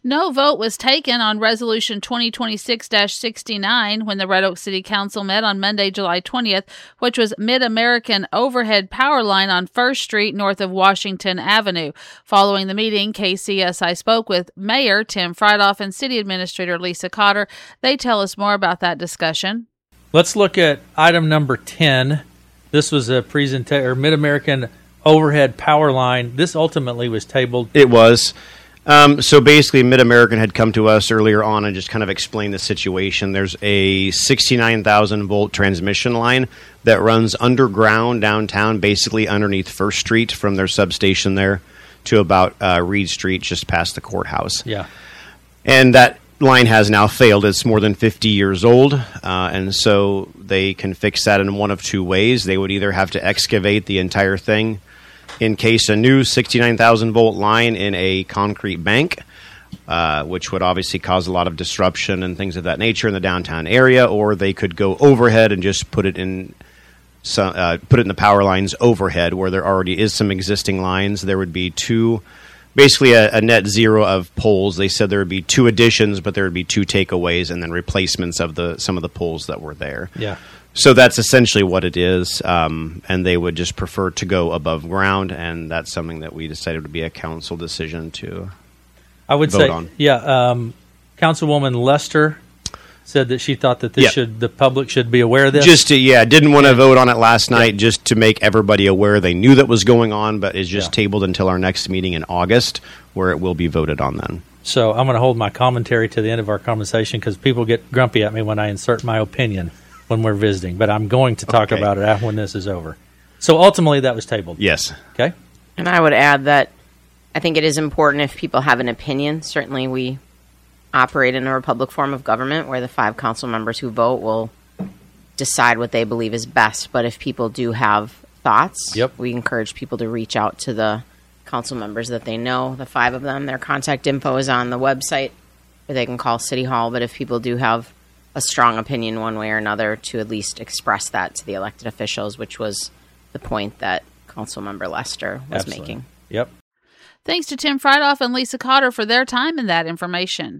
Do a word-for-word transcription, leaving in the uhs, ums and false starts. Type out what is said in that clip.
No vote was taken on Resolution twenty twenty-six dash sixty-nine when the Red Oak City Council met on Monday, July twentieth, which was Mid-American overhead power line on First Street north of Washington Avenue. Following the meeting, K C S I spoke with Mayor Tim Friedhoff and City Administrator Lisa Cotter. They tell us more about that discussion. Let's look at item number ten. This was a presentation, or Mid-American overhead power line. This ultimately was tabled. It was. Um, so basically, Mid-American had come to us earlier on and just kind of explained the situation. There's a sixty-nine thousand volt transmission line that runs underground downtown, basically underneath First Street from their substation there to about uh, Reed Street, just past the courthouse. Yeah. And that line has now failed. It's more than fifty years old, uh, and so they can fix that in one of two ways. They would either have to excavate the entire thing, encase a new sixty-nine thousand volt line in a concrete bank, uh, which would obviously cause a lot of disruption and things of that nature in the downtown area, or they could go overhead and just put it in so, uh, put it in the power lines overhead where there already is some existing lines. There would be two, basically a, a net zero of poles. They said there would be two additions, but there would be two takeaways and then replacements of the some of the poles that were there. Yeah. So that's essentially what it is, um, and they would just prefer to go above ground, and that's something that we decided would be a council decision to I would vote say, on. Yeah, um, Councilwoman Lester said that she thought that this Yeah. should the public should be aware of this. Just to, yeah, didn't want to vote on it last night, just to make everybody aware they knew that was going on, but is just Yeah. tabled until our next meeting in August, where it will be voted on then. So I'm going to hold my commentary to the end of our conversation because people get grumpy at me when I insert my opinion when we're visiting, but I'm going to talk Okay. about it after when this is over. So ultimately, that was tabled. Yes. Okay. And I would add that I think it is important if people have an opinion. Certainly, we operate in a republic form of government where the five council members who vote will decide what they believe is best. But if people do have thoughts, Yep. we encourage people to reach out to the council members that they know, the five of them. Their contact info is on the website, or they can call City Hall. But if people do have a strong opinion one way or another, to at least express that to the elected officials, which was the point that Councilmember Lester was Absolutely. making. Yep. Thanks to Tim Friedhoff and Lisa Cotter for their time and that information.